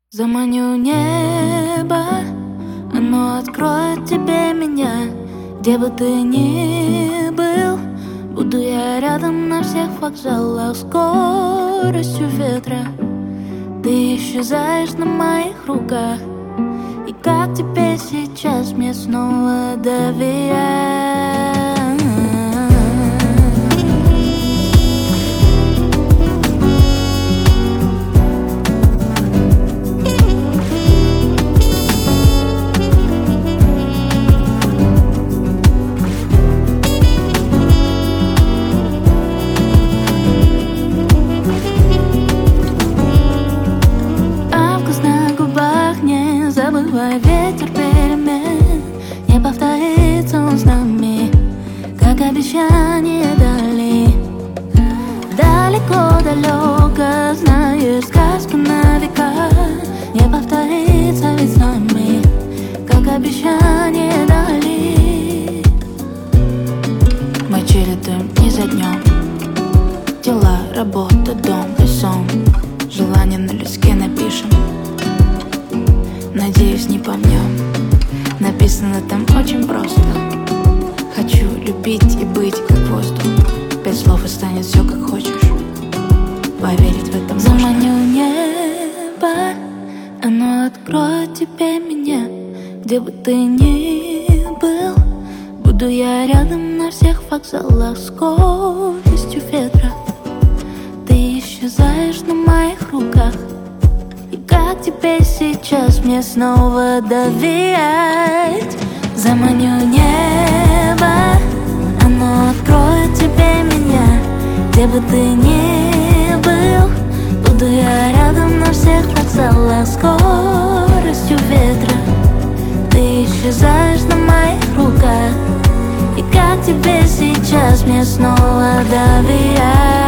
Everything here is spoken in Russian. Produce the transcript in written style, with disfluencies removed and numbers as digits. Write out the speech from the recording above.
Заманю небо, оно откроет тебе меня. Где бы ты ни был, буду я рядом на всех вокзалах. Скоростью ветра ты исчезаешь на моих руках. И как теперь сейчас мне снова доверять? Забывай ветер перемен, не повторится он с нами, как обещание дали. Далеко-далеко, знаешь, сказка на века, не повторится ведь с нами, как обещание дали. Мы чередуем дни за днем, дела, работа, дом и сон. Желание на листке напишем, надеюсь, не помнем. Написано там очень просто: хочу любить и быть как воздух. 5 слов и станет все как хочешь. Поверить в это можно. Заманю небо, оно откроет тебе меня. Где бы ты ни был, буду я рядом на всех вокзалах. Скоростью ветра ты исчезаешь на моих руках. Как теперь сейчас мне снова доверять? Заманю небо, оно откроет тебе меня. Где бы ты ни был, буду я рядом на всех вокзалах. Скоростью ветра ты исчезаешь на моих руках. И как теперь сейчас мне снова доверять?